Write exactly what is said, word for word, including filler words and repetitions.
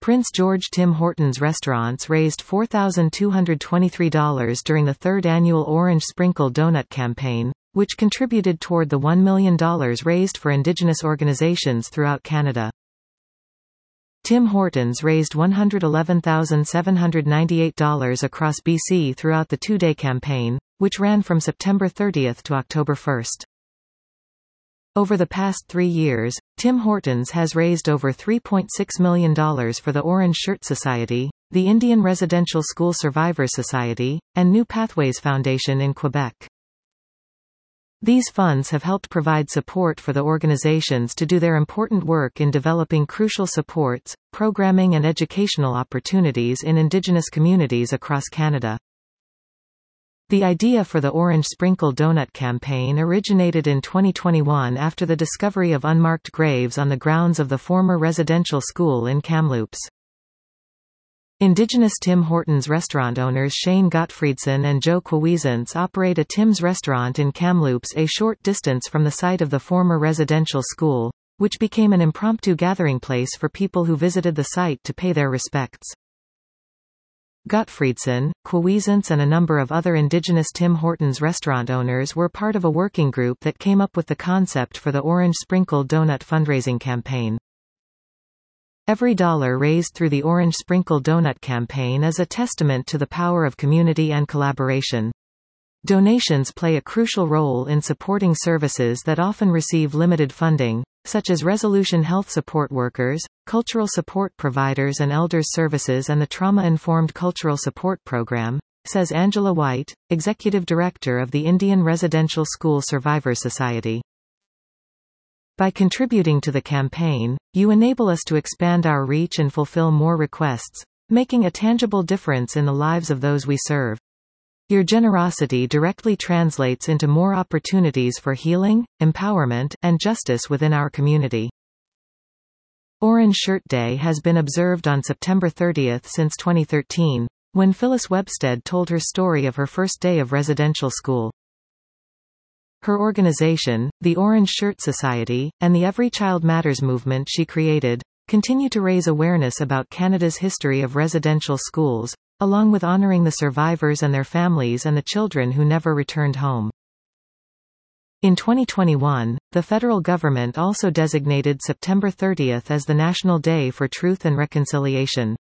Prince George Tim Hortons Restaurants raised four thousand two hundred twenty-three dollars during the third annual Orange Sprinkle Donut campaign, which contributed toward the one million dollars raised for Indigenous organizations throughout Canada. Tim Hortons raised one hundred eleven thousand seven hundred ninety-eight dollars across B C throughout the two-day campaign, which ran from September thirtieth to October first. Over the past three years, Tim Hortons has raised over three point six million dollars for the Orange Shirt Society, the Indian Residential School Survivors Society, and New Pathways Foundation in Quebec. These funds have helped provide support for the organizations to do their important work in developing crucial supports, programming and educational opportunities in Indigenous communities across Canada. The idea for the Orange Sprinkle Donut campaign originated in twenty twenty-one after the discovery of unmarked graves on the grounds of the former residential school in Kamloops. Indigenous Tim Hortons restaurant owners Shane Gottfriedson and Joe Kouizants operate a Tim's restaurant in Kamloops, a short distance from the site of the former residential school, which became an impromptu gathering place for people who visited the site to pay their respects. Gottfriedson, Kouizants and a number of other Indigenous Tim Hortons restaurant owners were part of a working group that came up with the concept for the Orange Sprinkle Donut fundraising campaign. Every dollar raised through the Orange Sprinkle Donut campaign is a testament to the power of community and collaboration. Donations play a crucial role in supporting services that often receive limited funding, such as Resolution Health Support Workers, Cultural Support Providers and Elders Services and the Trauma-Informed Cultural Support Program, says Angela White, Executive Director of the Indian Residential School Survivors Society. By contributing to the campaign, you enable us to expand our reach and fulfill more requests, making a tangible difference in the lives of those we serve. Your generosity directly translates into more opportunities for healing, empowerment, and justice within our community. Orange Shirt Day has been observed on September thirtieth since twenty thirteen, when Phyllis Webstead told her story of her first day of residential school. Her organization, the Orange Shirt Society, and the Every Child Matters movement she created, continue to raise awareness about Canada's history of residential schools, along with honoring the survivors and their families and the children who never returned home. In twenty twenty-one, the federal government also designated September thirtieth as the National Day for Truth and Reconciliation.